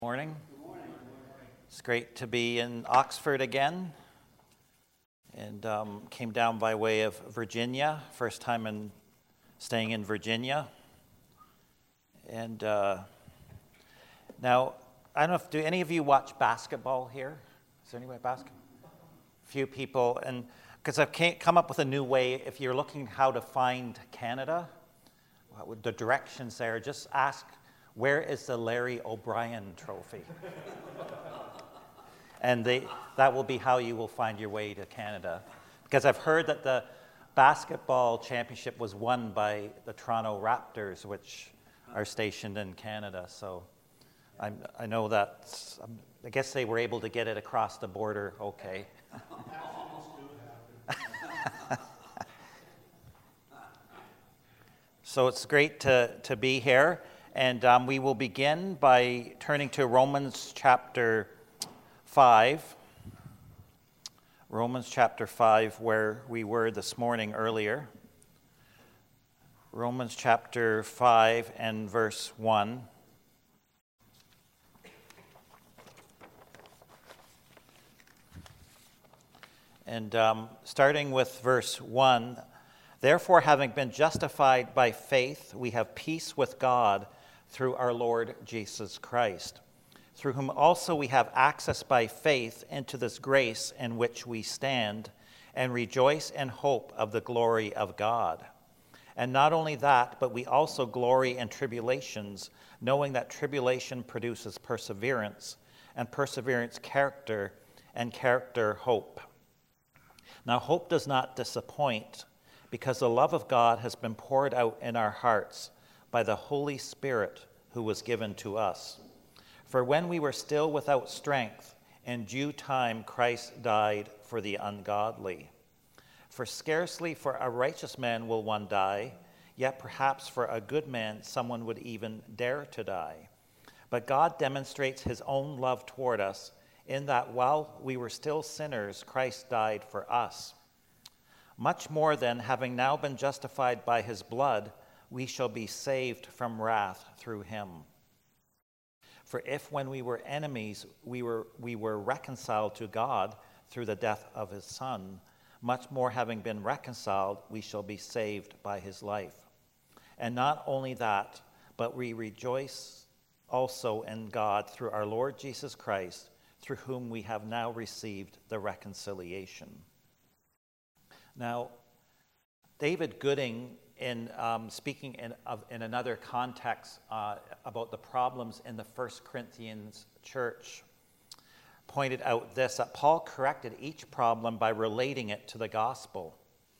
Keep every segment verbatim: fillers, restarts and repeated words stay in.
Morning. It's great to be in Oxford again, and um, came down by way of Virginia, first time in staying in Virginia. And uh, now, I don't know if, do any of you watch basketball here? Is there anybody basketball? Few people, and because I've came, come up with a new way, if you're looking how to find Canada, what would the directions there, just ask, where is the Larry O'Brien trophy? And they, that will be how you will find your way to Canada. Because I've heard that the basketball championship was won by the Toronto Raptors, which are stationed in Canada. So I'm, I know that, I guess they were able to get it across the border okay. So it's great to, to be here. And um, we will begin by turning to Romans chapter five. Romans chapter five, where we were this morning earlier. Romans chapter five and verse one. And um, starting with verse one, therefore, having been justified by faith, we have peace with God through our Lord Jesus Christ, through whom also we have access by faith into this grace in which we stand, and rejoice in hope of the glory of God. And not only that, but we also glory in tribulations, knowing that tribulation produces perseverance, and perseverance character, and character hope. Now hope does not disappoint, because the love of God has been poured out in our hearts by the Holy Spirit who was given to us. For when we were still without strength, in due time Christ died for the ungodly. For scarcely for a righteous man will one die, yet perhaps for a good man someone would even dare to die. But God demonstrates his own love toward us, in that while we were still sinners, Christ died for us. Much more then, having now been justified by his blood, we shall be saved from wrath through him. For if when we were enemies, we were, we were reconciled to God through the death of his Son, much more having been reconciled, we shall be saved by his life. And not only that, but we rejoice also in God through our Lord Jesus Christ, through whom we have now received the reconciliation. Now, David Gooding, in um, speaking in, of, in another context uh, about the problems in the First Corinthians church, pointed out this, that Paul corrected each problem by relating it to the gospel.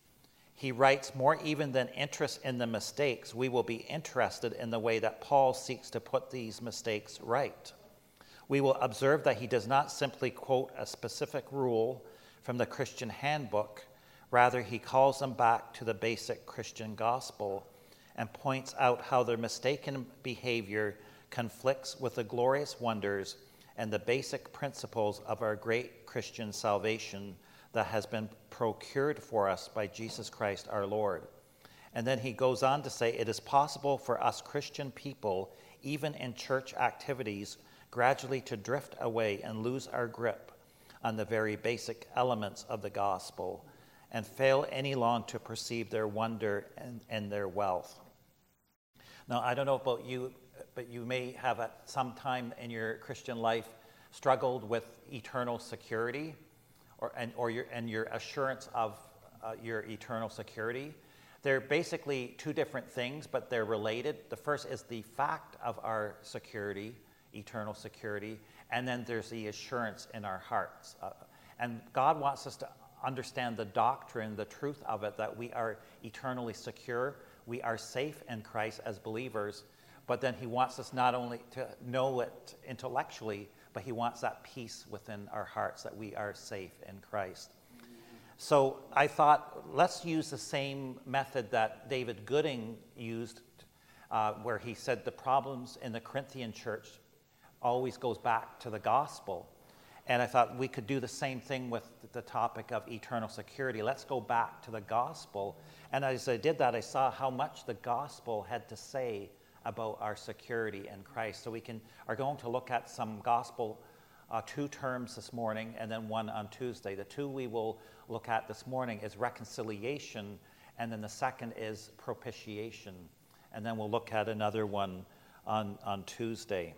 He writes, more even than interest in the mistakes, we will be interested in the way that Paul seeks to put these mistakes right. We will observe that he does not simply quote a specific rule from the Christian handbook. Rather, he calls them back to the basic Christian gospel and points out how their mistaken behavior conflicts with the glorious wonders and the basic principles of our great Christian salvation that has been procured for us by Jesus Christ our Lord. And then he goes on to say, it is possible for us Christian people, even in church activities, gradually to drift away and lose our grip on the very basic elements of the gospel, and fail any long to perceive their wonder and, and their wealth. Now, I don't know about you, but you may have at some time in your Christian life struggled with eternal security or, and, or your, and your assurance of uh, your eternal security. They're basically two different things, but they're related. The first is the fact of our security, eternal security, and then there's the assurance in our hearts. Uh, and God wants us to understand the doctrine, the truth of it, that we are eternally secure, we are safe in Christ as believers, but then he wants us not only to know it intellectually, but he wants that peace within our hearts that we are safe in Christ. So I thought, let's use the same method that David Gooding used, uh, where he said the problems in the Corinthian church always goes back to the gospel. And I thought we could do the same thing with the topic of eternal security. Let's go back to the gospel. And as I did that, I saw how much the gospel had to say about our security in Christ. So we can are going to look at some gospel uh, two terms this morning and then one on Tuesday. The two we will look at this morning is reconciliation, and then the second is propitiation. And then we'll look at another one on, on Tuesday.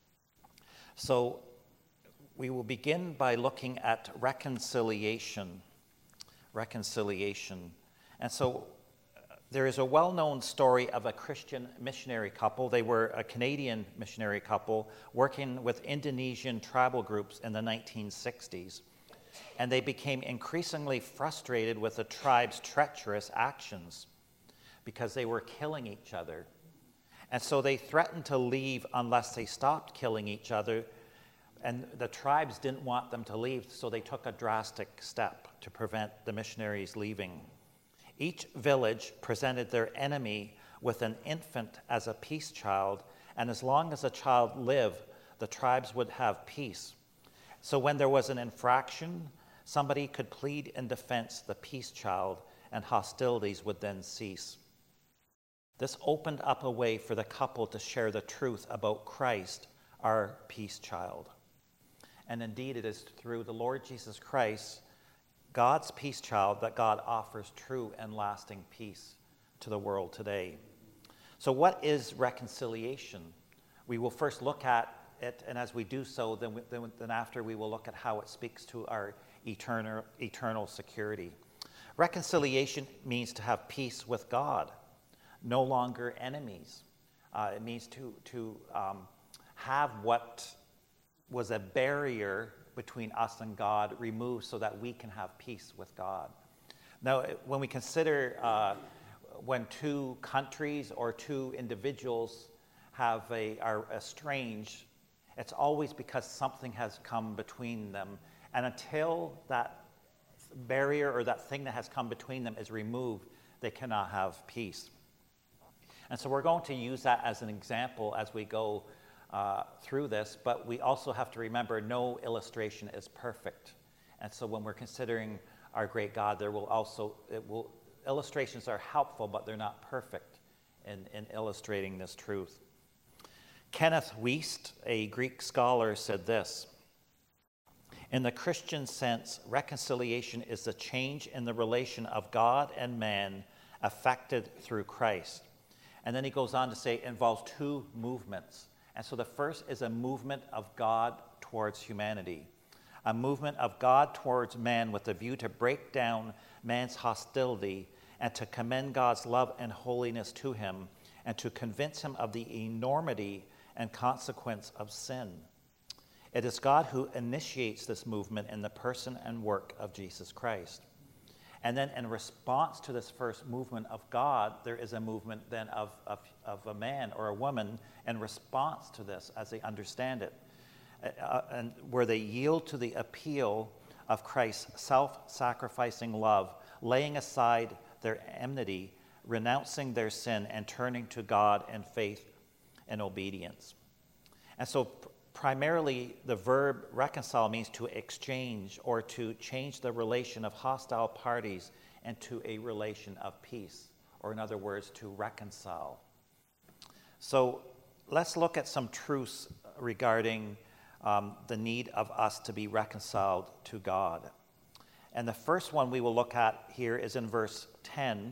So we will begin by looking at reconciliation. Reconciliation. And so there is a well-known story of a Christian missionary couple. They were a Canadian missionary couple working with Indonesian tribal groups in the nineteen sixties. And they became increasingly frustrated with the tribe's treacherous actions because they were killing each other. And so they threatened to leave unless they stopped killing each other. And the tribes didn't want them to leave, so they took a drastic step to prevent the missionaries leaving. Each village presented their enemy with an infant as a peace child, and as long as the child lived, the tribes would have peace. So when there was an infraction, somebody could plead in defense the peace child, and hostilities would then cease. This opened up a way for the couple to share the truth about Christ, our peace child. And indeed, it is through the Lord Jesus Christ, God's peace child, that God offers true and lasting peace to the world today. So what is reconciliation? We will first look at it, and as we do so, then, we, then, then after we will look at how it speaks to our eternal, eternal security. Reconciliation means to have peace with God, no longer enemies. Uh, it means to, to um, have what was a barrier between us and God removed so that we can have peace with God. Now, when we consider uh, when two countries or two individuals have a, are estranged, it's always because something has come between them. And until that barrier or that thing that has come between them is removed, they cannot have peace. And so we're going to use that as an example as we go Uh, through this, but we also have to remember no illustration is perfect. And so when we're considering our great God, there will also, it will, illustrations are helpful, but they're not perfect in, in illustrating this truth. Kenneth Wuest, a Greek scholar, said this: "In the Christian sense, reconciliation is the change in the relation of God and man affected through Christ." And then he goes on to say it involves two movements. And so the first is a movement of God towards humanity, a movement of God towards man with a view to break down man's hostility and to commend God's love and holiness to him and to convince him of the enormity and consequence of sin. It is God who initiates this movement in the person and work of Jesus Christ. And then in response to this first movement of God, there is a movement then of, of, of a man or a woman in response to this as they understand it, uh, and where they yield to the appeal of Christ's self-sacrificing love, laying aside their enmity, renouncing their sin, and turning to God in faith and obedience. And so primarily, the verb reconcile means to exchange or to change the relation of hostile parties into a relation of peace, or in other words, to reconcile. So let's look at some truths regarding um, the need of us to be reconciled to God. And the first one we will look at here is in verse ten.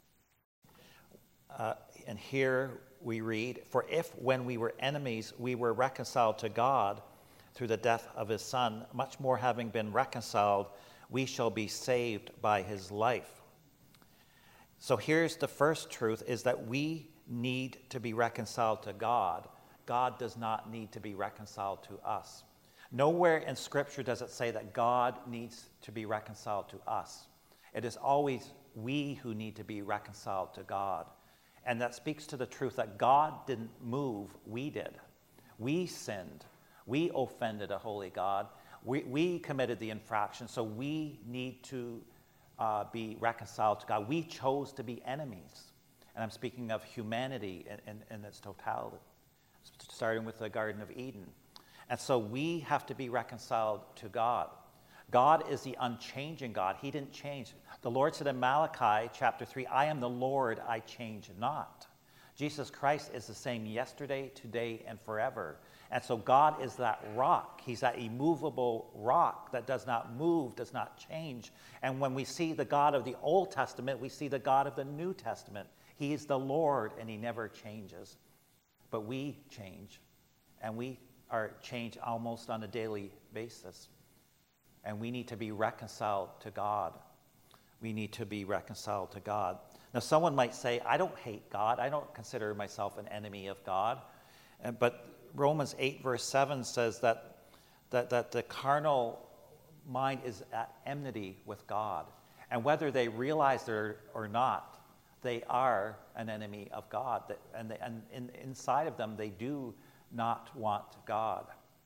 Uh, and here we read, "For if when we were enemies we were reconciled to God through the death of his Son, much more having been reconciled, we shall be saved by his life." So here's the first truth, is that we need to be reconciled to God. God does not need to be reconciled to us. Nowhere in Scripture does it say that God needs to be reconciled to us. It is always we who need to be reconciled to God. And that speaks to the truth that God didn't move, we did. We sinned. We offended a holy God. We, we committed the infraction, so we need to uh, be reconciled to God. We chose to be enemies. And I'm speaking of humanity in, in, in its totality, starting with the Garden of Eden. And so we have to be reconciled to God. God is the unchanging God. He didn't change. The Lord said in Malachi chapter three, "I am the Lord, I change not." Jesus Christ is the same yesterday, today, and forever. And so God is that rock. He's that immovable rock that does not move, does not change. And when we see the God of the Old Testament, we see the God of the New Testament. He is the Lord, and he never changes. But we change, and we are changed almost on a daily basis. And we need to be reconciled to God. We need to be reconciled to God. Now, someone might say, I don't hate God. I don't consider myself an enemy of God. Uh, But Romans eight, verse seven says that, that, that the carnal mind is at enmity with God. And whether they realize it or not, they are an enemy of God. That- And, they, and in, inside of them, they do not want God.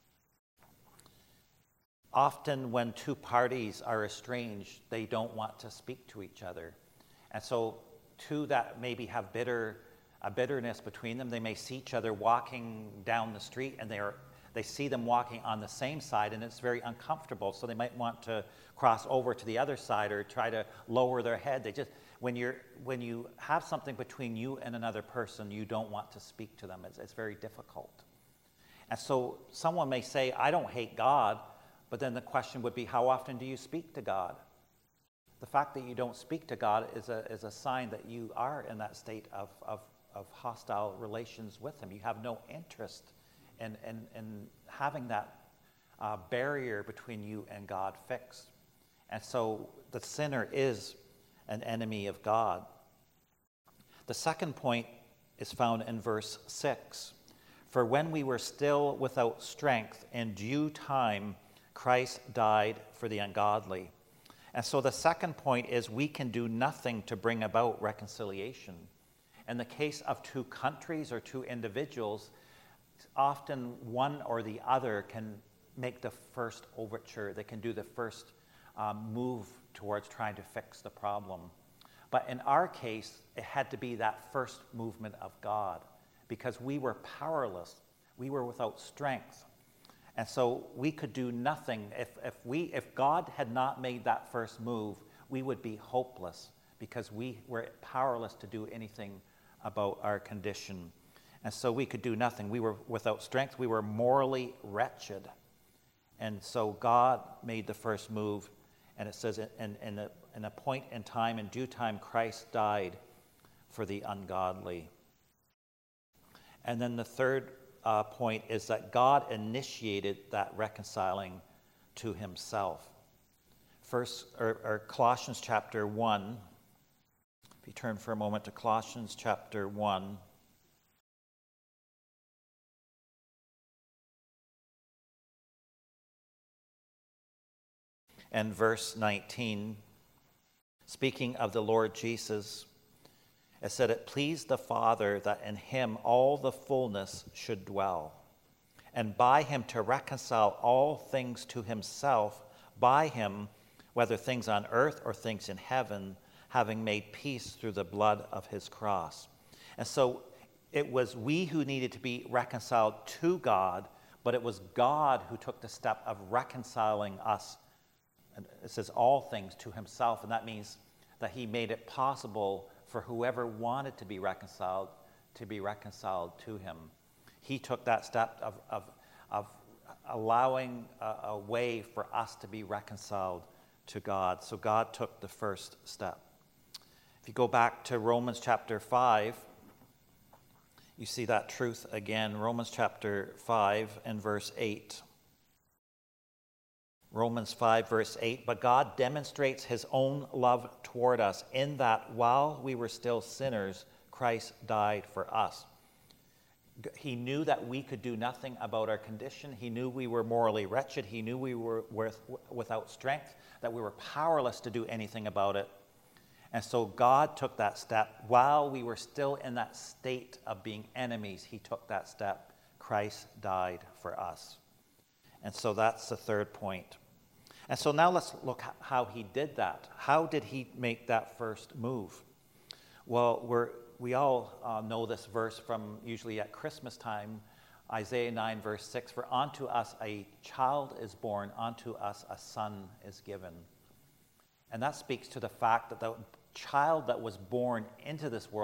Often when two parties are estranged, they don't want to speak to each other. And so two that maybe have bitter, a bitterness between them, they may see each other walking down the street, and they are they see them walking on the same side, and it's very uncomfortable. So they might want to cross over to the other side or try to lower their head. They just when you're when you have something between you and another person, you don't want to speak to them. It's, it's very difficult. And so someone may say, I don't hate God, but then the question would be, how often do you speak to God? The fact that you don't speak to God is a, is a sign that you are in that state of, of, of hostile relations with him. You have no interest in, in, in having that uh, barrier between you and God fixed. And so the sinner is an enemy of God. The second point is found in verse six. For when we were still without strength, in due time Christ died for the ungodly. And so the second point is we can do nothing to bring about reconciliation. In the case of two countries or two individuals, often one or the other can make the first overture. They can do the first um, move towards trying to fix the problem. But in our case, it had to be that first movement of God, because we were powerless. We were without strength. And so we could do nothing. If, if, we, if God had not made that first move, we would be hopeless, because we were powerless to do anything about our condition. And so we could do nothing. We were without strength. We were morally wretched. And so God made the first move. And it says, in, in, a, in a point in time, in due time, Christ died for the ungodly. And then the third uh, point is that God initiated that reconciling to himself. First, or, or Colossians chapter one. If you turn for a moment to Colossians chapter one. And verse nineteen, speaking of the Lord Jesus, it said, it pleased the Father that in him all the fullness should dwell, and by him to reconcile all things to himself, by him, whether things on earth or things in heaven, having made peace through the blood of his cross. And so it was we who needed to be reconciled to God, but it was God who took the step of reconciling us. And it says all things to himself, and that means that he made it possible for whoever wanted to be reconciled to be reconciled to him. He took that step of, of, of allowing a, a way for us to be reconciled to God. So God took the first step. If you go back to Romans chapter five, you see that truth again. Romans chapter five and verse eight. Romans five, verse eight, but God demonstrates his own love toward us in that while we were still sinners, Christ died for us. He knew that we could do nothing about our condition. He knew we were morally wretched. He knew we were worth, without strength, that we were powerless to do anything about it. And so God took that step. While we were still in that state of being enemies, he took that step. Christ died for us. And so that's the third point. And so now let's look at how he did that. How did he make that first move? Well, we're, we all uh, know this verse from usually at Christmas time, Isaiah nine, verse six, for unto us a child is born, unto us a son is given. And that speaks to the fact that the child that was born into this world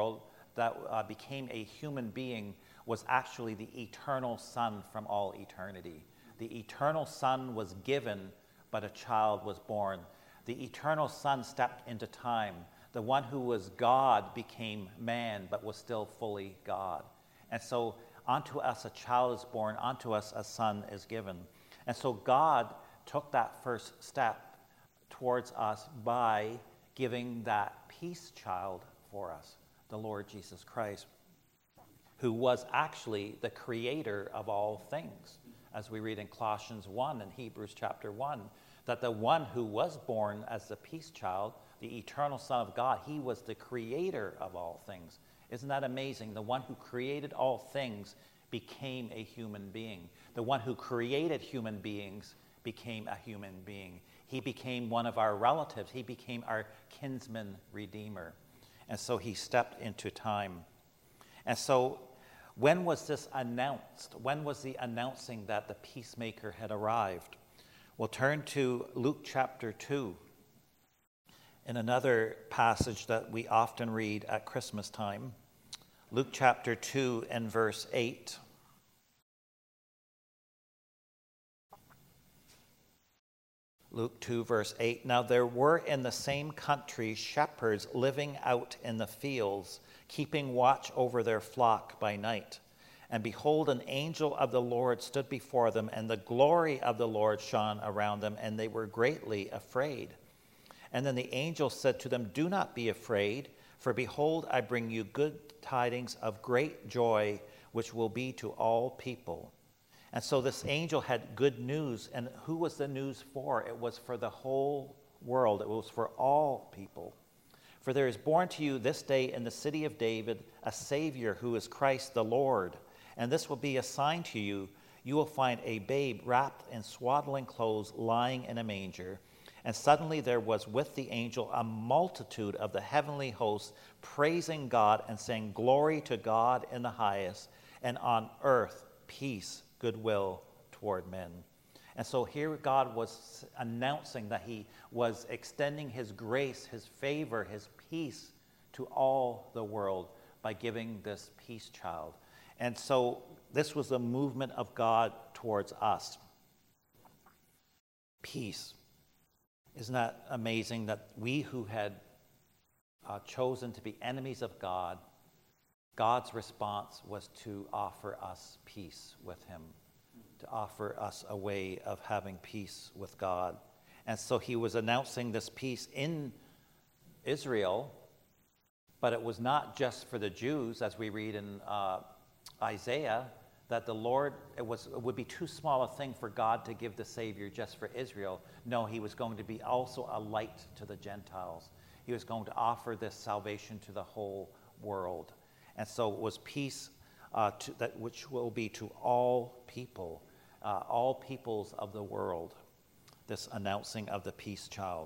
that uh, became a human being was actually the eternal Son from all eternity. The eternal Son was given, but a child was born. The eternal Son stepped into time. The one who was God became man, but was still fully God. And so unto us a child is born, unto us a son is given. And so God took that first step towards us by giving that peace child for us, the Lord Jesus Christ, who was actually the creator of all things, as we read in Colossians one and Hebrews chapter one, that the one who was born as the peace child, the eternal Son of God, he was the creator of all things. Isn't that amazing? The one who created all things became a human being. The one who created human beings became a human being. He became one of our relatives. He became our kinsman redeemer. And so he stepped into time. And so when was this announced? When was the announcing that the peacemaker had arrived? We'll turn to Luke chapter two, in another passage that we often read at Christmas time. Luke chapter two and verse eight. Luke two, verse eight. Now there were in the same country shepherds living out in the fields, keeping watch over their flock by night. And behold, an angel of the Lord stood before them, and the glory of the Lord shone around them, and they were greatly afraid. And then the angel said to them, "Do not be afraid, for behold, I bring you good tidings of great joy, which will be to all people." And so this angel had good news. And who was the news for? It was for the whole world. It was for all people. For there is born to you this day in the city of David a Savior, who is Christ the Lord. And this will be a sign to you. You will find a babe wrapped in swaddling clothes, lying in a manger. And suddenly there was with the angel a multitude of the heavenly hosts, praising God and saying, "Glory to God in the highest, and on earth peace, goodwill toward men." And so here God was announcing that he was extending his grace, his favor, his peace to all the world by giving this peace child. And so this was the movement of God towards us. Peace. Isn't that amazing that we who had uh, chosen to be enemies of God, God's response was to offer us peace with him, to offer us a way of having peace with God. And so he was announcing this peace in Israel, but it was not just for the Jews, as we read in uh, Isaiah, that the Lord, it, was, it would be too small a thing for God to give the Savior just for Israel. No, he was going to be also a light to the Gentiles. He was going to offer this salvation to the whole world. And so it was peace uh, to, that which will be to all people, uh, all peoples of the world, this announcing of the peace child.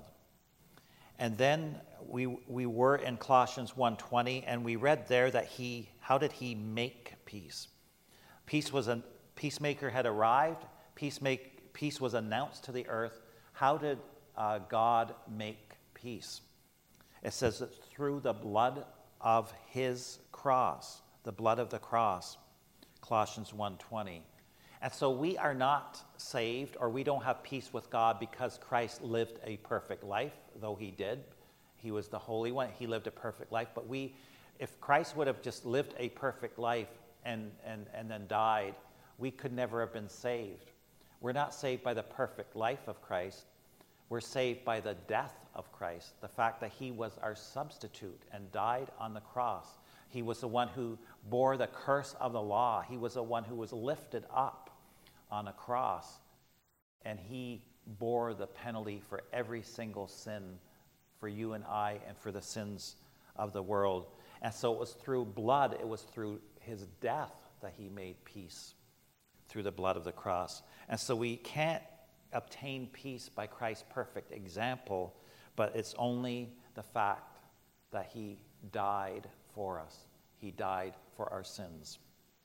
And then we we were in Colossians one twenty, and we read there that he, how did he make peace? Peace was a peacemaker had arrived. Peace make peace was announced to the earth. How did uh, God make peace? It says that through the blood of his cross, the blood of the cross, Colossians one twenty. And so we are not saved, or we don't have peace with God because Christ lived a perfect life, though he did. He was the Holy One. He lived a perfect life. But we, if Christ would have just lived a perfect life and, and, and then died, we could never have been saved. We're not saved by the perfect life of Christ. We're saved by the death of Christ, the fact that he was our substitute and died on the cross. He was the one who bore the curse of the law. He was the one who was lifted up on a cross, and he bore the penalty for every single sin for you and I and for the sins of the world. And so it was through blood, it was through his death that he made peace, through the blood of the cross. And so we can't obtain peace by Christ's perfect example, but it's only the fact that he died for us. He died for our sins.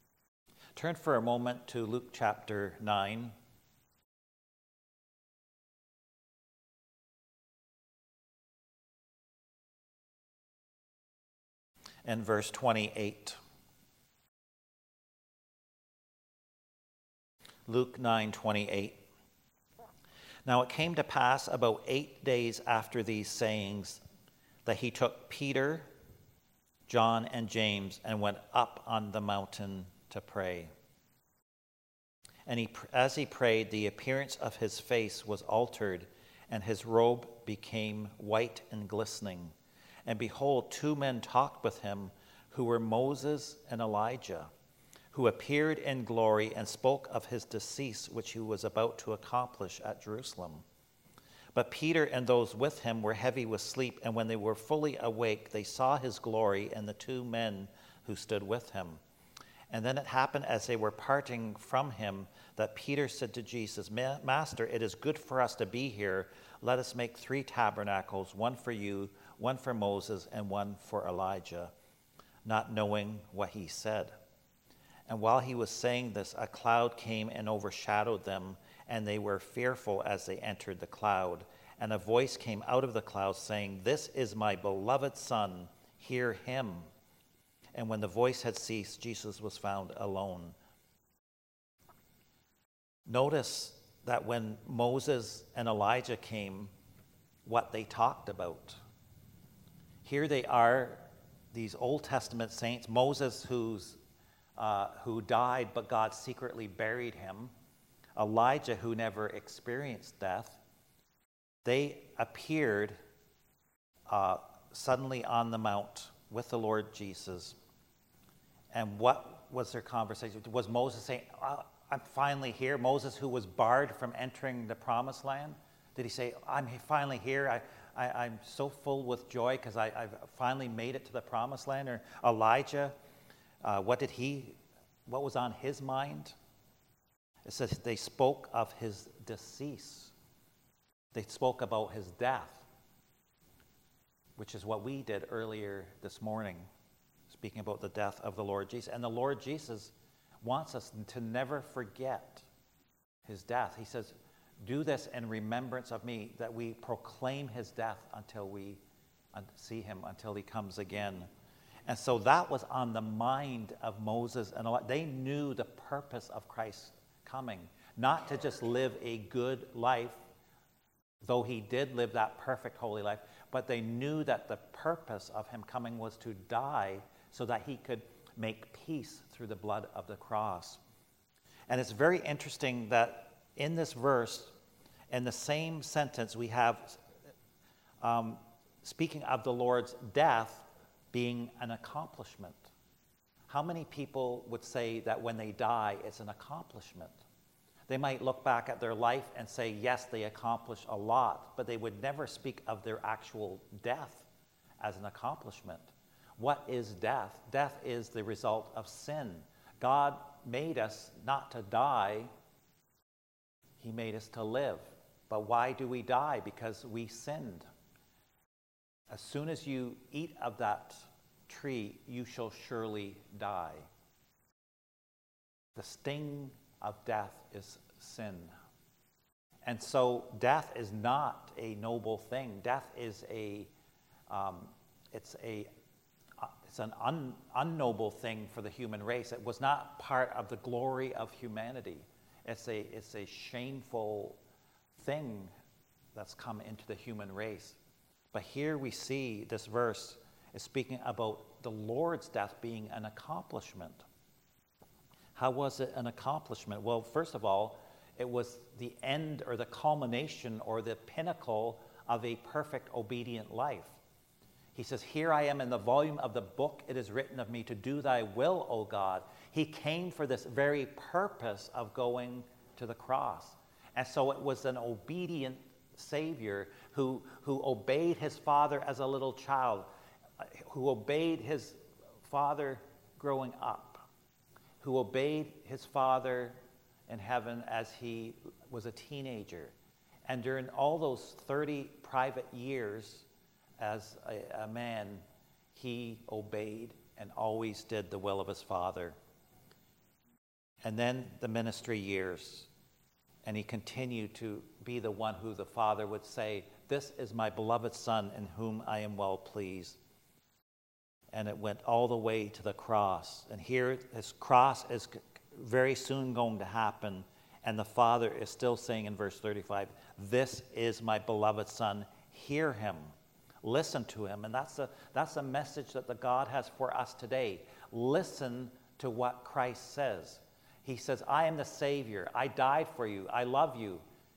Turn for a moment to Luke chapter nine. in verse twenty-eight. Luke nine twenty-eight. Now it came to pass about eight days after these sayings that he took Peter, John, and James and went up on the mountain to pray. And he, as he prayed, the appearance of his face was altered, and his robe became white and glistening. And behold, two men talked with him, who were Moses and Elijah, who appeared in glory and spoke of his decease, which he was about to accomplish at Jerusalem. But Peter and those with him were heavy with sleep, and when they were fully awake, they saw his glory and the two men who stood with him. And then it happened as they were parting from him that Peter said to Jesus, Master, it is good for us to be here. Let us make three tabernacles, one for you, one for Moses, and one for Elijah, not knowing what he said. And while he was saying this, a cloud came and overshadowed them, and they were fearful as they entered the cloud. And a voice came out of the cloud saying, This is my beloved Son, hear him. And when the voice had ceased, Jesus was found alone. Notice that when Moses and Elijah came, what they talked about. Here they are, these Old Testament saints, Moses who's Uh, who died, but God secretly buried him. Elijah, who never experienced death. They appeared uh, suddenly on the mount with the Lord Jesus. And what was their conversation? Was Moses saying, oh, I'm finally here? Moses, who was barred from entering the promised land? Did he say, I'm finally here? I, I, I'm so full with joy because I've finally made it to the promised land? Or Elijah, Uh, what did he, what was on his mind? It says they spoke of his decease. They spoke about his death, which is what we did earlier this morning, speaking about the death of the Lord Jesus. And the Lord Jesus wants us to never forget his death. He says, do this in remembrance of me, that we proclaim his death until we see him, until he comes again. And so that was on the mind of Moses and Elijah. They knew the purpose of Christ's coming, not to just live a good life, though he did live that perfect holy life, but they knew that the purpose of him coming was to die so that he could make peace through the blood of the cross. And it's very interesting that in this verse, in the same sentence, we have, um, speaking of the Lord's death, being an accomplishment. How many people would say that when they die, it's an accomplishment? They might look back at their life and say, yes, they accomplished a lot, but they would never speak of their actual death as an accomplishment. What is death? Death is the result of sin. God made us not to die. He made us to live. But why do we die? Because we sinned. As soon as you eat of that tree, you shall surely die. The sting of death is sin. And so death is not a noble thing. Death is a, um, it's a, uh, it's an un, unnoble thing for the human race. It was not part of the glory of humanity. It's a, it's a shameful thing that's come into the human race. But here we see this verse is speaking about the Lord's death being an accomplishment. How was it an accomplishment? Well, first of all, it was the end or the culmination or the pinnacle of a perfect obedient life. He says, here I am in the volume of the book, it is written of me to do thy will, O God. He came for this very purpose of going to the cross. And so it was an obedient Savior who, who obeyed his father as a little child, who obeyed his father growing up, who obeyed his father in heaven as he was a teenager. And during all those thirty private years as a, a man, he obeyed and always did the will of his father. And then the ministry years. And he continued to be the one who the Father would say, this is my beloved Son in whom I am well pleased. and it went all the way to the cross. And here, his cross is very soon going to happen, and the Father is still saying in verse thirty-five, "This is my beloved Son, hear him, listen to him." And that's a, that's a message that the God has for us today. Listen to what Christ says. He says, "I am the Savior, I died for you, I love you,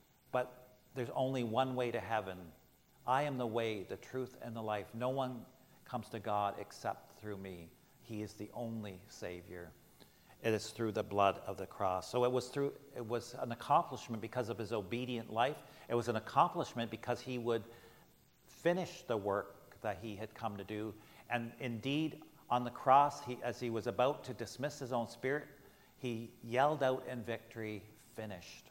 but there's only one way to heaven. I am the way, the truth, and the life. No one comes to God except through me. He is the only Savior. It is through the blood of the cross." So it was through, it was an accomplishment because of his obedient life. It was an accomplishment because he would finish the work that he had come to do. And indeed, on the cross, he, as he was about to dismiss his own spirit, he yelled out in victory, "Finished."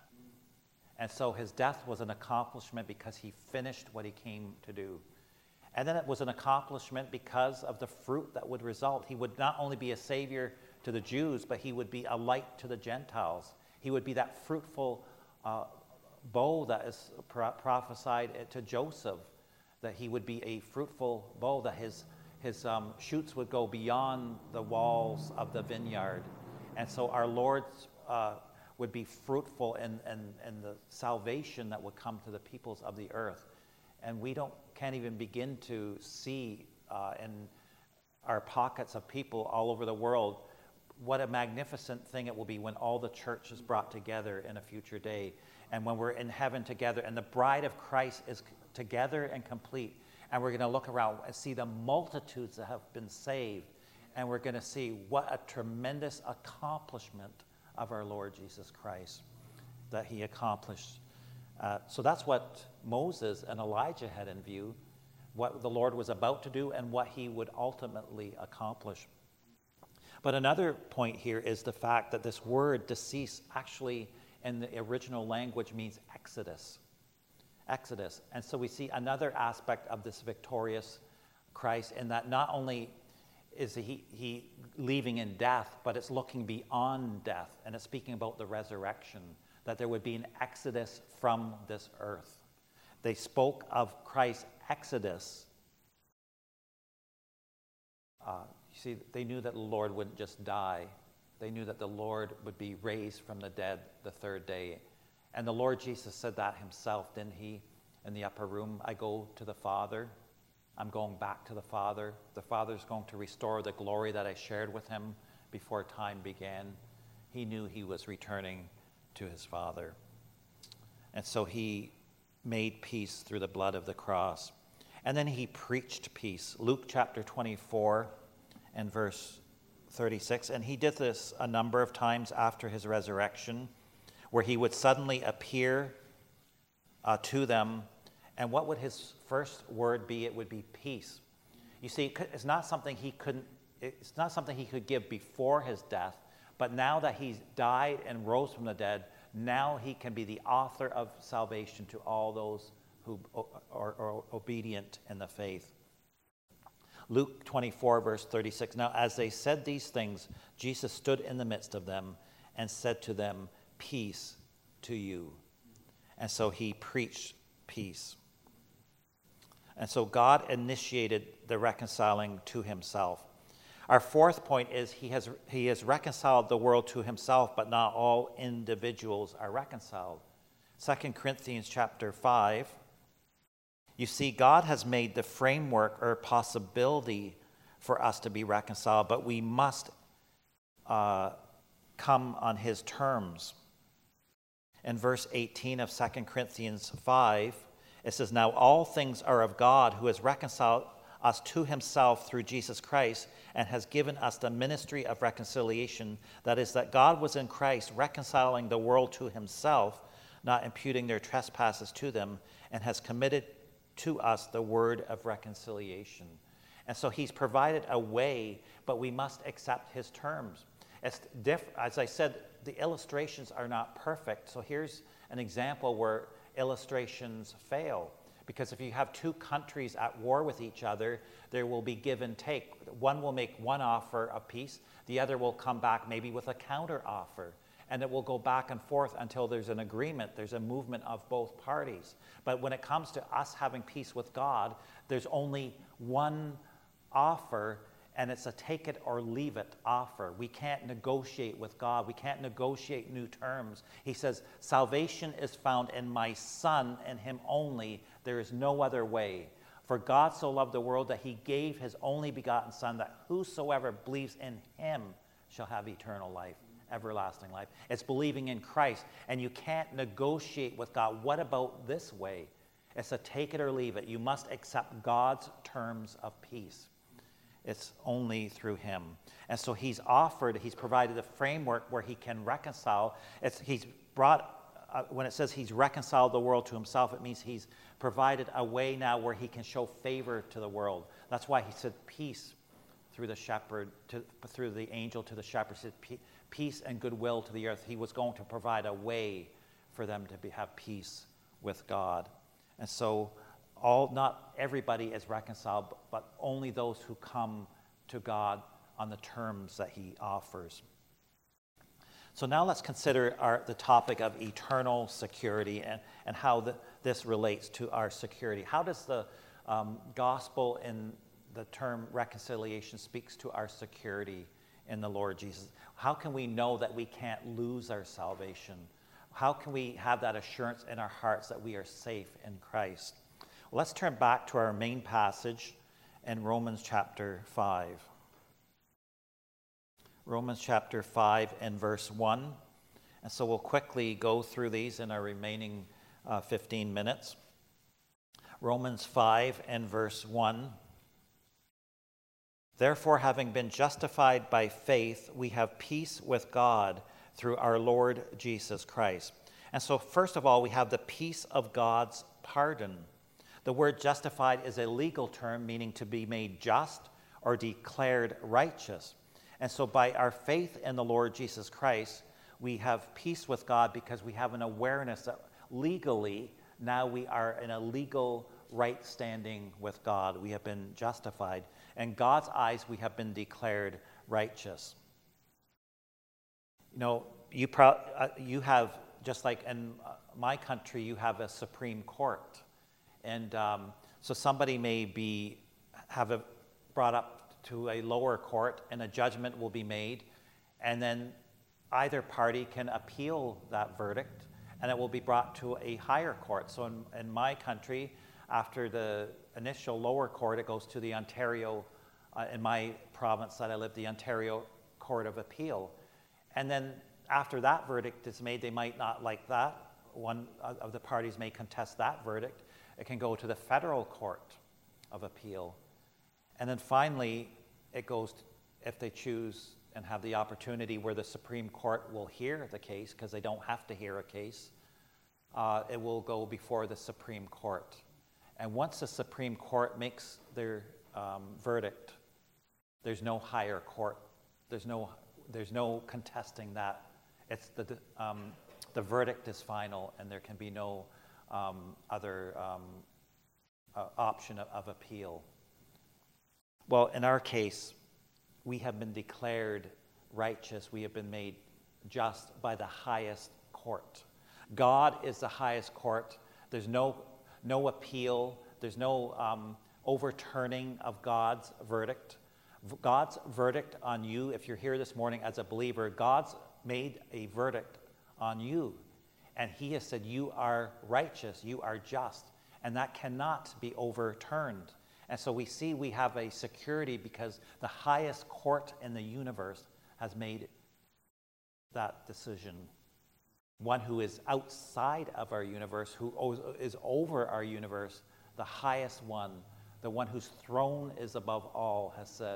And so his death was an accomplishment because he finished what he came to do. And then it was an accomplishment because of the fruit that would result. He would not only be a Savior to the Jews, but he would be a light to the Gentiles. He would be that fruitful uh, bow that is pro- prophesied to Joseph, that he would be a fruitful bow, that his, his um, shoots would go beyond the walls of the vineyard. And so our Lord uh, would be fruitful in, in, in the salvation that would come to the peoples of the earth. And we don't can't even begin to see uh, in our pockets of people all over the world what a magnificent thing it will be when all the church is brought together in a future day, and when we're in heaven together and the bride of Christ is together and complete, and we're going to look around and see the multitudes that have been saved, and we're going to see what a tremendous accomplishment of our Lord Jesus Christ that he accomplished. Uh, so that's what Moses and Elijah had in view, what the Lord was about to do and what he would ultimately accomplish. But another point here is the fact that this word "decease" actually in the original language means exodus. Exodus. And so we see another aspect of this victorious Christ in that not only is he, he leaving in death, but it's looking beyond death, and it's speaking about the resurrection, that there would be an exodus from this earth. They spoke of Christ's exodus. Uh, you see, they knew that the Lord wouldn't just die. They knew that the Lord would be raised from the dead the third day. And the Lord Jesus said that himself, didn't he? In the upper room, "I go to the Father. I'm going back to the Father. The Father's going to restore the glory that I shared with him before time began." He knew he was returning to his Father. And so he made peace through the blood of the cross. And then he preached peace. Luke chapter twenty-four and verse thirty-six. And he did this a number of times after his resurrection, where he would suddenly appear uh, to them. And what would his first word be? It would be peace. You see, it's not something he couldn't, it's not something he could give before his death, but now that he's died and rose from the dead, now he can be the author of salvation to all those who are, are obedient in the faith. Luke twenty-four, verse thirty-six. "Now as they said these things, Jesus stood in the midst of them and said to them, 'Peace to you.'" And so he preached peace. And so God initiated the reconciling to himself. Our fourth point is he has he has reconciled the world to himself, but not all individuals are reconciled. Second Corinthians chapter five, you see, God has made the framework or possibility for us to be reconciled, but we must uh, come on his terms. In verse eighteen of Second Corinthians five, it says, "Now all things are of God, who has reconciled us to himself through Jesus Christ, and has given us the ministry of reconciliation. That is, that God was in Christ, reconciling the world to himself, not imputing their trespasses to them, and has committed to us the word of reconciliation." And so he's provided a way, but we must accept his terms. It's diff- as I said, the illustrations are not perfect. So here's an example where illustrations fail. Because if you have two countries at war with each other, there will be give and take. One will make one offer of peace. The other will come back maybe with a counter offer. And it will go back and forth until there's an agreement. There's a movement of both parties. But when it comes to us having peace with God, there's only one offer, And it's a take it or leave it offer. We can't negotiate with God. We can't negotiate new terms. He says, salvation is found in my Son, and him only. There is no other way. For God so loved the world that he gave his only begotten Son, that whosoever believes in him shall have eternal life, everlasting life. It's believing in Christ. And you can't negotiate with God. What about this way? It's a take it or leave it. You must accept God's terms of peace. It's only through him. And so he's offered, he's provided a framework where he can reconcile. It's, he's brought, uh, when it says he's reconciled the world to himself, it means he's provided a way now where he can show favor to the world. That's why he said peace through the shepherd, to, through the angel to the shepherd. He said peace and goodwill to the earth. He was going to provide a way for them to be, have peace with God. And so All, not everybody is reconciled, but only those who come to God on the terms that he offers. So now let's consider our, the topic of eternal security and, and how the, this relates to our security. How does the um, gospel in the term reconciliation speaks to our security in the Lord Jesus? How can we know that we can't lose our salvation? How can we have that assurance in our hearts that we are safe in Christ? Let's turn back to our main passage in Romans chapter five. Romans chapter five and verse one. And so we'll quickly go through these in our remaining uh, fifteen minutes. Romans five and verse one. Therefore, having been justified by faith, we have peace with God through our Lord Jesus Christ. And so first of all, we have the peace of God's pardon. The word justified is a legal term meaning to be made just or declared righteous. And so by our faith in the Lord Jesus Christ, we have peace with God because we have an awareness that legally now we are in a legal right standing with God. We have been justified. In God's eyes, we have been declared righteous. You know, you, pro- uh, you have, just like in my country, you have a Supreme Court. And um, so somebody may be have it brought up to a lower court, and a judgment will be made, and then either party can appeal that verdict, and it will be brought to a higher court. So in, in my country, after the initial lower court, it goes to the Ontario, uh, in my province that I live, the Ontario Court of Appeal. And then after that verdict is made, they might not like that. One of the parties may contest that verdict. It can go to the federal court of appeal. And then finally, it goes, to, if they choose and have the opportunity where the Supreme Court will hear the case, because they don't have to hear a case, uh, it will go before the Supreme Court. And once the Supreme Court makes their um, verdict, there's no higher court. There's no, there's no contesting that. It's the, um, the verdict is final, and there can be no Um, other um, uh, option of, of appeal. Well, in our case, we have been declared righteous. We have been made just by the highest court. God is the highest court. There's no, no appeal. There's no um, overturning of God's verdict. God's verdict on you, if you're here this morning as a believer, God's made a verdict on you. And he has said, you are righteous, you are just, and that cannot be overturned. And so we see we have a security because the highest court in the universe has made that decision. One who is outside of our universe, who is over our universe, the highest one, the one whose throne is above all, has said,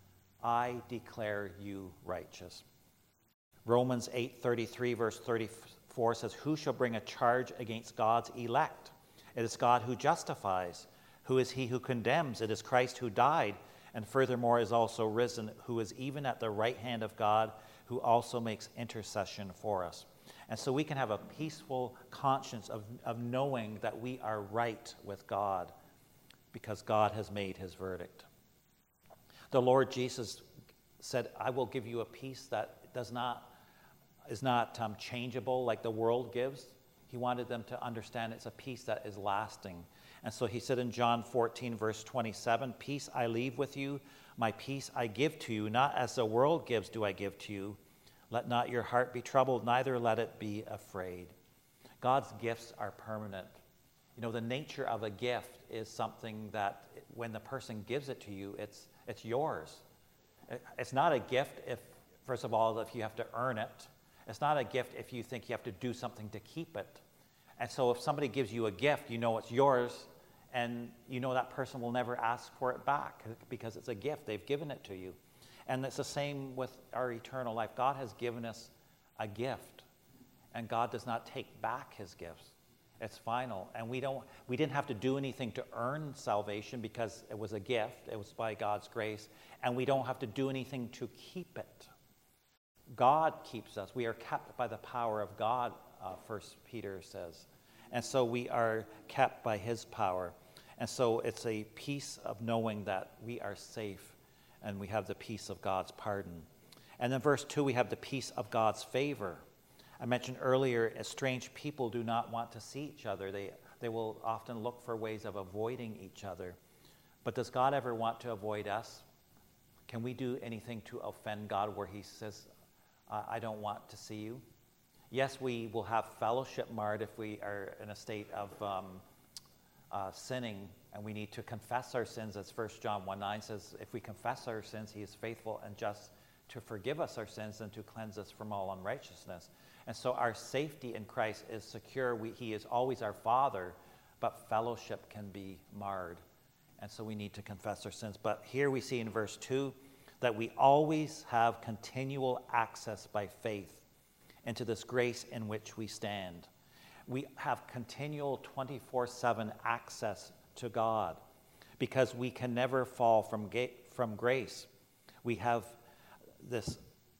I declare you righteous. Romans eight thirty-three, verse thirty-four says, who shall bring a charge against God's elect? It is God who justifies. Who is he who condemns? It is Christ who died, and furthermore is also risen, who is even at the right hand of God, who also makes intercession for us. And so we can have a peaceful conscience of, of knowing that we are right with God because God has made his verdict. The Lord Jesus said, I will give you a peace that does not is not um, changeable like the world gives. He wanted them to understand it's a peace that is lasting. And so he said in John fourteen, verse twenty-seven, peace I leave with you, my peace I give to you, not as the world gives do I give to you. Let not your heart be troubled, neither let it be afraid. God's gifts are permanent. You know, the nature of a gift is something that when the person gives it to you, it's it's yours. It's not a gift if, first of all, if you have to earn it. It's not a gift if you think you have to do something to keep it. And so if somebody gives you a gift, you know it's yours, and you know that person will never ask for it back because it's a gift. They've given it to you. And it's the same with our eternal life. God has given us a gift, and God does not take back his gifts. It's final. And we don't we didn't have to do anything to earn salvation because it was a gift. It was by God's grace. And we don't have to do anything to keep it. God keeps us. We are kept by the power of God, uh, First Peter says. And so we are kept by his power. And so it's a peace of knowing that we are safe and we have the peace of God's pardon. And then verse two, we have the peace of God's favor. I mentioned earlier, estranged people do not want to see each other. They, they will often look for ways of avoiding each other. But does God ever want to avoid us? Can we do anything to offend God where he says, I don't want to see you? Yes, we will have fellowship marred if we are in a state of um, uh, sinning, and we need to confess our sins, as First John one nine says, if we confess our sins, he is faithful and just to forgive us our sins and to cleanse us from all unrighteousness. And so our safety in Christ is secure. We, he is always our Father, but fellowship can be marred. And so we need to confess our sins. But here we see in verse two that we always have continual access by faith into this grace in which we stand. We have continual twenty-four seven access to God because we can never fall from, ga- from grace. We have this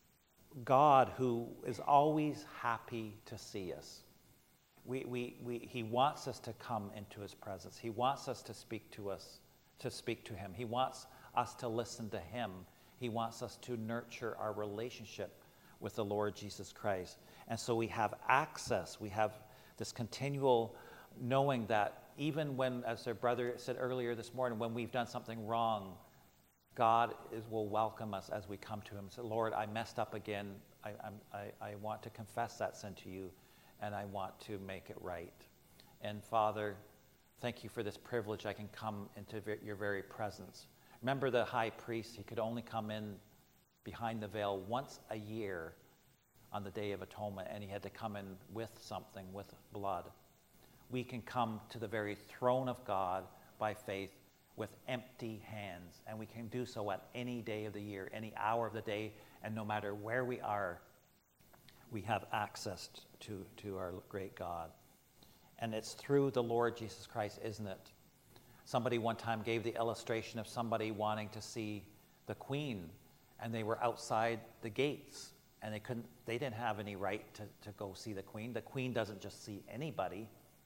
God who is always happy to see us. We, we, we, he wants us to come into his presence. He wants us to speak to us, to speak to him. He wants us to listen to him. He wants us to nurture our relationship with the Lord Jesus Christ. And so we have access. We have this continual knowing that even when, as our brother said earlier this morning, when we've done something wrong, God is, will welcome us as we come to him and say, Lord, I messed up again. I, I'm, I, I want to confess that sin to you, and I want to make it right. And Father, thank you for this privilege. I can come into your very presence. Remember the high priest, he could only come in behind the veil once a year on the Day of Atonement, and he had to come in with something, with blood. We can come to the very throne of God by faith with empty hands, and we can do so at any day of the year, any hour of the day, and no matter where we are, we have access to, to our great God. And it's through the Lord Jesus Christ, isn't it? Somebody one time gave the illustration of somebody wanting to see the Queen, and they were outside the gates, and they couldn't, they didn't have any right to, to go see the Queen. The Queen doesn't just see anybody,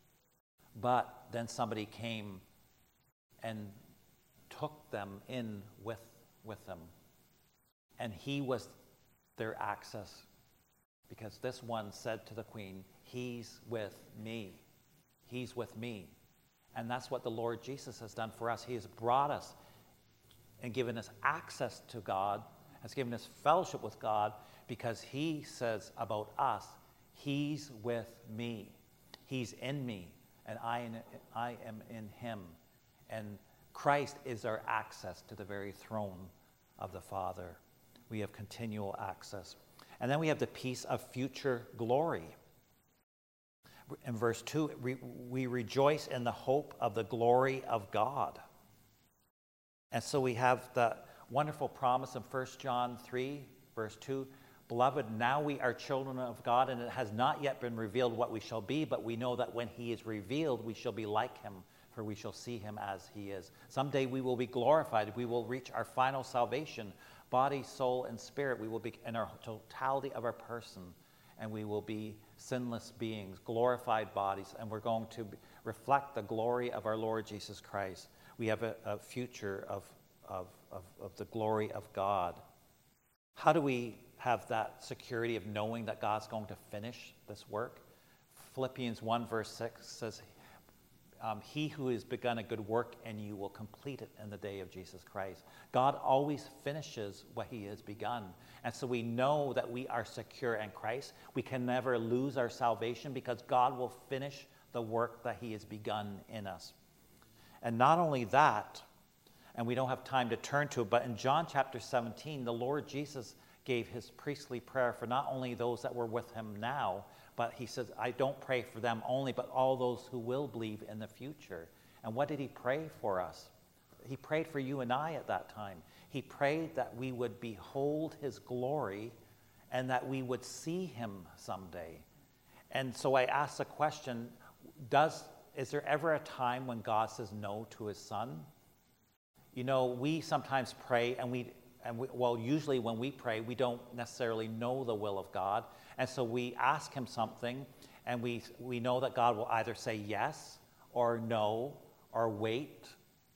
but then somebody came and took them in with, with them. And he was their access, because this one said to the Queen, he's with me. He's with me. And that's what the Lord Jesus has done for us. He has brought us and given us access to God, has given us fellowship with God, because he says about us, he's with me. He's in me, and I, I am in him. And Christ is our access to the very throne of the Father. We have continual access. And then we have the peace of future glory. In verse two, we, we rejoice in the hope of the glory of God. And so we have the wonderful promise in First John three, verse two, Beloved, now we are children of God, and it has not yet been revealed what we shall be, but we know that when he is revealed, we shall be like him, for we shall see him as he is. Someday we will be glorified. We will reach our final salvation, body, soul, and spirit. We will be in our totality of our person, and we will be sinless beings, glorified bodies, and we're going to reflect the glory of our Lord Jesus Christ. We have a, a future of, of, of, of the glory of God. How do we have that security of knowing that God's going to finish this work? Philippians one verse six says, um, he who has begun a good work in you will complete it in the day of Jesus Christ. God always finishes what he has begun. And so we know that we are secure in Christ. We can never lose our salvation because God will finish the work that he has begun in us. And not only that, and we don't have time to turn to it, but in John chapter seventeen, the Lord Jesus gave his priestly prayer for not only those that were with him now, but he says, I don't pray for them only, but all those who will believe in the future. And what did he pray for us? He prayed for you and I at that time. He prayed that we would behold his glory and that we would see him someday. And so I asked the question, does, is there ever a time when God says no to his son? You know, we sometimes pray and we And we, well, usually when we pray, we don't necessarily know the will of God. And so we ask him something, and we, we know that God will either say yes or no or wait.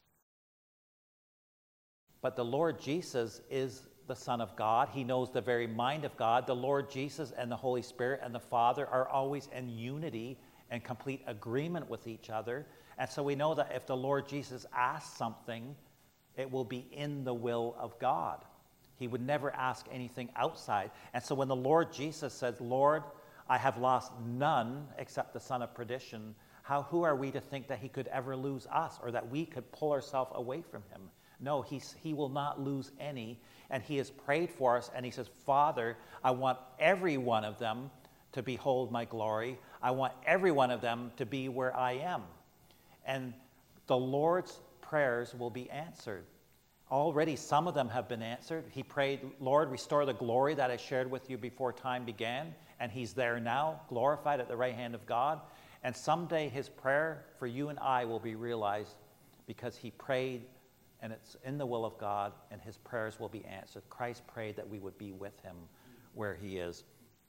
But the Lord Jesus is the Son of God. He knows the very mind of God. The Lord Jesus and the Holy Spirit and the Father are always in unity and complete agreement with each other. And so we know that if the Lord Jesus asks something, it will be in the will of God. He would never ask anything outside. And so when the Lord Jesus says, Lord, I have lost none except the son of perdition, how, who are we to think that he could ever lose us or that we could pull ourselves away from him? No, he's, he will not lose any. And he has prayed for us, and he says, Father, I want every one of them to behold my glory. I want every one of them to be where I am. And the Lord's prayers will be answered. Already some of them have been answered. He prayed, Lord, restore the glory that I shared with you before time began. And he's there now, glorified at the right hand of God. And someday his prayer for you and I will be realized because he prayed and it's in the will of God and his prayers will be answered. Christ prayed that we would be with him where he is.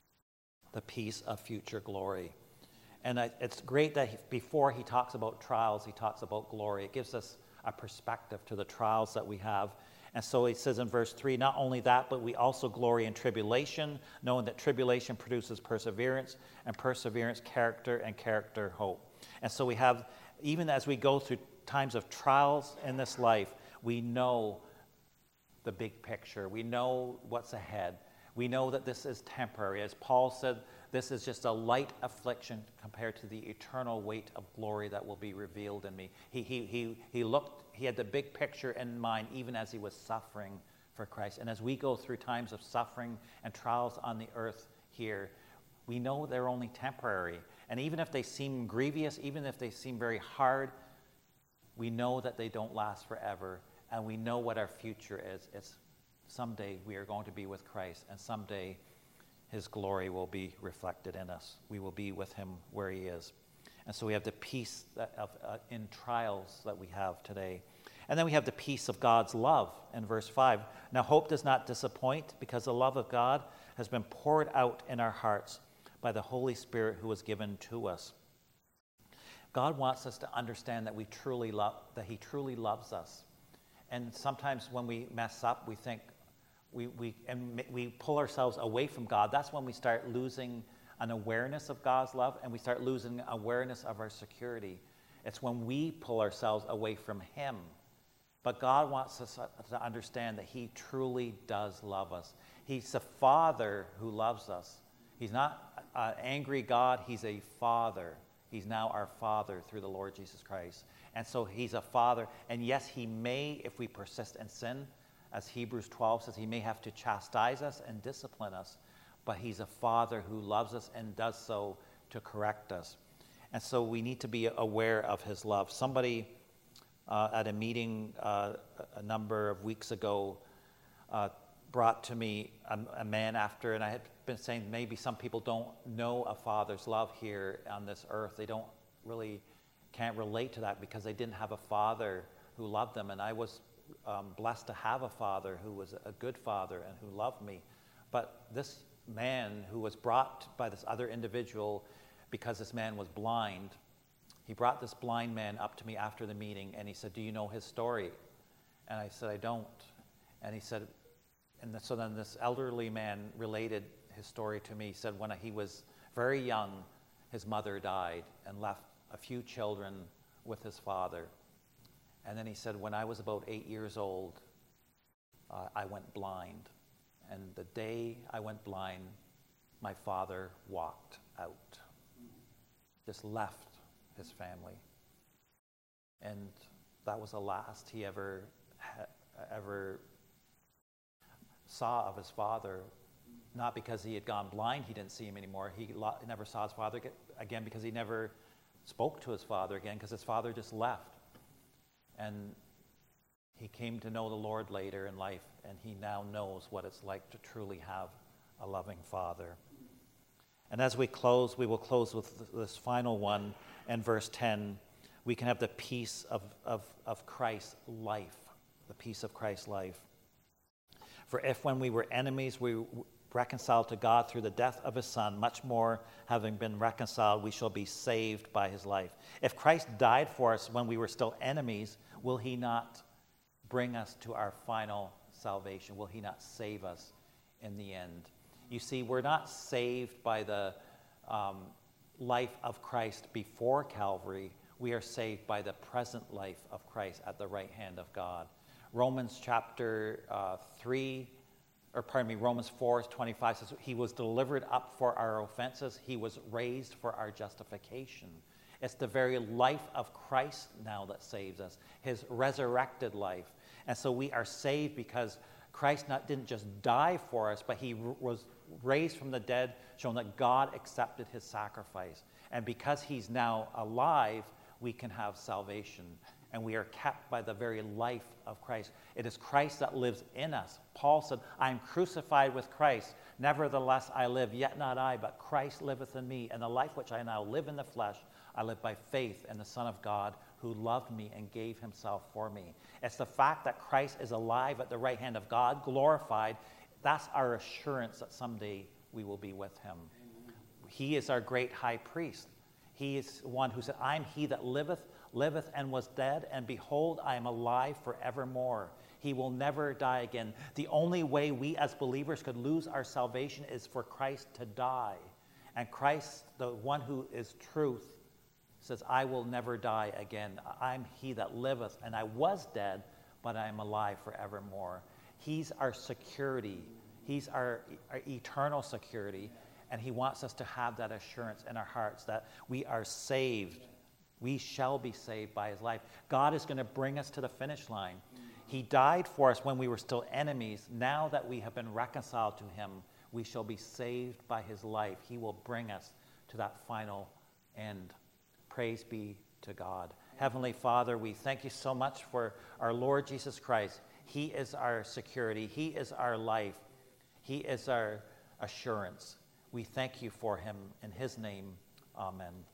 The peace of future glory. And it's great that he, before he talks about trials, he talks about glory. It gives us a perspective to the trials that we have. And so he says in verse three, not only that, but we also glory in tribulation, knowing that tribulation produces perseverance, and perseverance, character, and character, hope. And so we have, even as we go through times of trials in this life, we know the big picture. We know what's ahead. We know that this is temporary. As Paul said, this is just a light affliction compared to the eternal weight of glory that will be revealed in me. He, he, he, he looked, he had the big picture in mind even as he was suffering for Christ. And as we go through times of suffering and trials on the earth here, we know they're only temporary. And even if they seem grievous, even if they seem very hard, we know that they don't last forever. And we know what our future is. It's someday we are going to be with Christ, and someday his glory will be reflected in us. We will be with him where he is. And so we have the peace that of, uh, in trials that we have today. And then we have the peace of God's love in verse five. Now hope does not disappoint because the love of God has been poured out in our hearts by the Holy Spirit who was given to us. God wants us to understand that we truly love, that he truly loves us. And sometimes when we mess up, we think, we, we, and we pull ourselves away from God. That's when we start losing an awareness of God's love, and we start losing awareness of our security. It's when we pull ourselves away from him. But God wants us to understand that he truly does love us. He's a father who loves us. He's not an angry God. He's a father. He's now our Father through the Lord Jesus Christ. And so he's a father. And yes, he may, if we persist in sin, as Hebrews twelve says, he may have to chastise us and discipline us. But he's a father who loves us and does so to correct us. And so we need to be aware of his love. Somebody uh, at a meeting uh, a number of weeks ago uh, brought to me a, a man after, and I had been saying maybe some people don't know a father's love here on this earth. They don't really, can't relate to that because they didn't have a father who loved them. And I was um, blessed to have a father who was a good father and who loved me. But this man who was brought by this other individual because this man was blind, he brought this blind man up to me after the meeting and he said, "Do you know his story?" And I said, "I don't." And he said, and so then this elderly man related his story to me. He said when he was very young, his mother died and left a few children with his father. And then he said, when I was about eight years old, uh, I went blind. And the day I went blind, my father walked out, just left his family. And that was the last he ever ever saw of his father. Not because he had gone blind, he didn't see him anymore. He lo- never saw his father again because he never spoke to his father again because his father just left. And he came to know the Lord later in life, and he now knows what it's like to truly have a loving father. And as we close, we will close with this final one in verse ten. We can have the peace of, of, of Christ's life, the peace of Christ's life. For if when we were enemies, we reconciled to God through the death of his Son, much more, having been reconciled, we shall be saved by his life. If Christ died for us when we were still enemies, will he not bring us to our final salvation? Will he not save us in the end? You see, we're not saved by the um, life of Christ before Calvary. We are saved by the present life of Christ at the right hand of God. Romans chapter uh, three, or pardon me, Romans four twenty-five says, he was delivered up for our offenses. He was raised for our justification. It's the very life of Christ now that saves us, his resurrected life. And so we are saved because Christ not, didn't just die for us, but he r- was raised from the dead, showing that God accepted his sacrifice. And because he's now alive, we can have salvation. And we are kept by the very life of Christ. It is Christ that lives in us. Paul said, I am crucified with Christ. Nevertheless I live, yet not I, but Christ liveth in me. And the life which I now live in the flesh, I live by faith in the Son of God, who loved me and gave himself for me. It's the fact that Christ is alive at the right hand of God, glorified. That's our assurance that someday we will be with him. He is our great high priest. He is one who said, I am he that liveth, liveth and was dead, and behold, I am alive forevermore. He will never die again. The only way we as believers could lose our salvation is for Christ to die. And Christ, the one who is truth, says, I will never die again. I'm he that liveth, and I was dead, but I am alive forevermore. He's our security. He's our, our eternal security. And he wants us to have that assurance in our hearts that we are saved. We shall be saved by his life. God is going to bring us to the finish line. He died for us when we were still enemies. Now that we have been reconciled to him, we shall be saved by his life. He will bring us to that final end. Praise be to God. Heavenly Father, we thank you so much for our Lord Jesus Christ. He is our security. He is our life. He is our assurance. We thank you for him. In his name, amen.